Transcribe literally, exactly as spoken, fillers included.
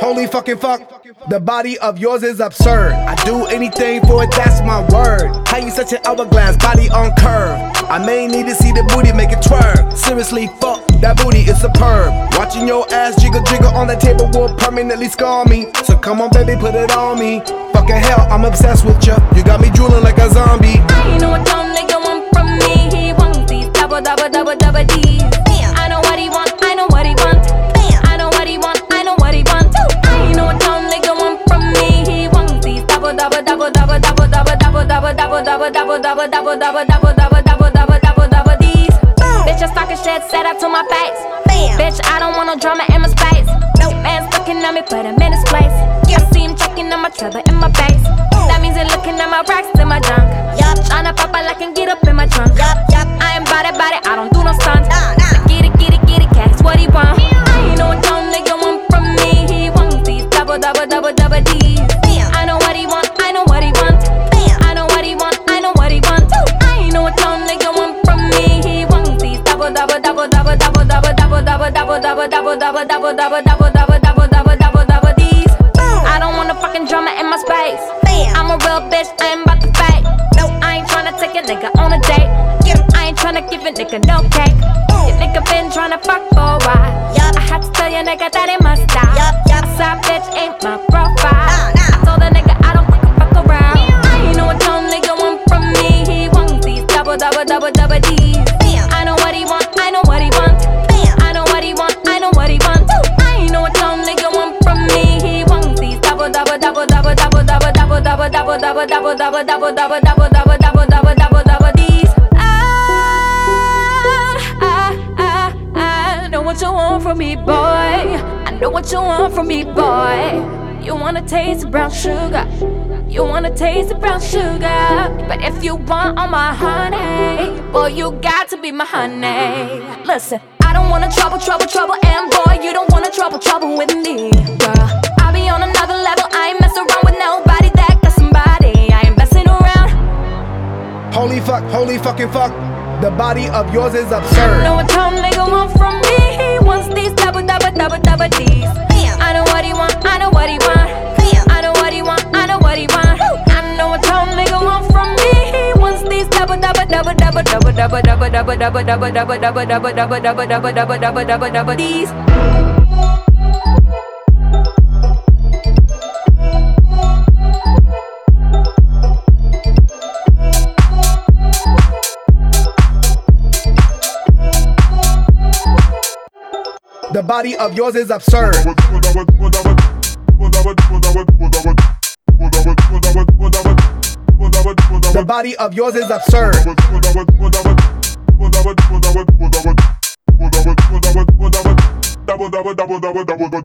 Holy fucking fuck, the body of yours is absurd. I do anything for it, that's my word. How you such an hourglass, body on curve? I may need to see the booty make it twerk. Seriously, fuck, that booty is superb. Watching your ass jiggle jiggle on that table will permanently scar me. So come on baby, put it on me. Fucking hell, I'm obsessed with ya. You got me drooling like a zombie. I know what dumb nigga want from me. He wants these double, double, double, double D's. I know what he want, I know what he want. I know what he want, I know what he want. I know what dumb nigga want from me. He wants these double, double, double, double, double, double, double, double, double, double, double, double, double, double, double, double, double, double, double, double D's. Bitch, I talking shit, set up to my face. Bitch, I don't want no drama in my space. Man's looking at me, put him in his place. I see him checking on my trouble in my base. That means they're looking at my racks in my junk. Tryna pop out like I can get up in my trunk. I ain't bout it, bout it, I don't do no stunts. Get it, get it, get it, cash what he want. I know what dumb nigga want from me. He wants these double, double, double, double D's. I know what he want, I know what he want. I know what he want, I know what he want. I know what dumb nigga want from me. He wants these double, double, double, double, double, double, double, double, double, double, double, double, double, double, double, double, double, double, double, double D's. I don't want no fucking drama in my space. I'm a real bitch, I ain't about to fake. I ain't tryna take a nigga on a date. I ain't tryna give a nigga no cake. Your nigga been tryna fuck for a while. I had to tell your nigga that it must stop. A side bitch ain't my profile. I told the nigga I don't fucking fuck around. I know what dumb nigga want from me. He wants these double, double, double, double D's. I know what he want, I know what he want. I know what he want, I know what he want. I know what dumb nigga want from me. He wants these double, double, double, double, double, double, double, double, double, double, double, double, double, double, double, double, double, double, double, double D's. I know what you want from me, boy. I know what you want from me, boy. You wanna taste the brown sugar. You wanna taste the brown sugar. But if you want all my honey, boy, you got to be my honey. Listen, I don't wanna trouble, trouble, trouble, and boy, you don't wanna trouble, trouble with me, girl. I'll be on another level. I ain't mess around with nobody that got somebody. I ain't messing around. Holy fuck, holy fucking fuck, the body of yours is absurd. I know what dumb nigga want from me. He wants these double, double, double, double D's. I know what he want, I know what he want. I know what he want, I know what he want. I know what dumb nigga want from me. He wants these double, double, double, double, double, double, double, double, double, double, double, double, double, double, double, double, double, double, double, double D's. The body of yours is absurd. The body of yours is absurd.